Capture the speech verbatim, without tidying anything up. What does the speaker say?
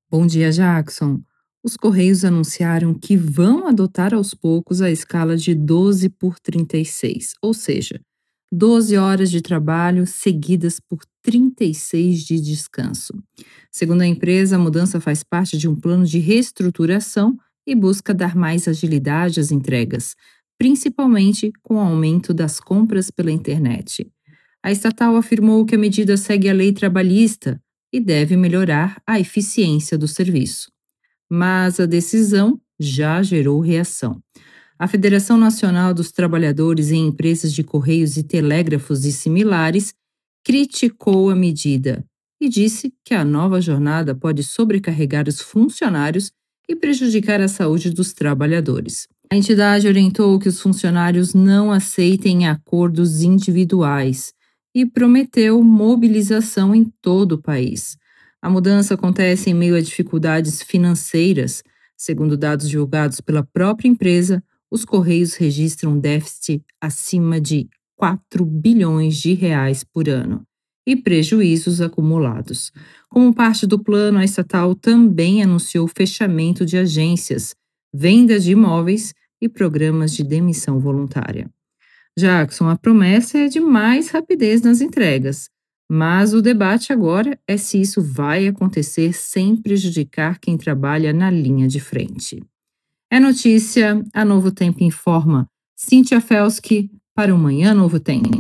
Bom dia, Jackson. Os Correios anunciaram que vão adotar aos poucos a escala de doze por trinta e seis, ou seja, doze horas de trabalho seguidas por trinta e seis de descanso. Segundo a empresa, a mudança faz parte de um plano de reestruturação e busca dar mais agilidade às entregas, principalmente com o aumento das compras pela internet. A estatal afirmou que a medida segue a lei trabalhista e deve melhorar a eficiência do serviço. Mas a decisão já gerou reação. A Federação Nacional dos Trabalhadores em Empresas de Correios e Telégrafos e similares criticou a medida e disse que a nova jornada pode sobrecarregar os funcionários e prejudicar a saúde dos trabalhadores. A entidade orientou que os funcionários não aceitem acordos individuais e prometeu mobilização em todo o país. A mudança acontece em meio a dificuldades financeiras. Segundo dados divulgados pela própria empresa, os Correios registram um déficit acima de quatro bilhões de reais por ano e prejuízos acumulados. Como parte do plano, a estatal também anunciou o fechamento de agências, venda de imóveis e programas de demissão voluntária. Jackson, a promessa é de mais rapidez nas entregas, mas o debate agora é se isso vai acontecer sem prejudicar quem trabalha na linha de frente. É notícia, a Novo Tempo informa. Cíntia Felski para o Manhã Novo Tempo.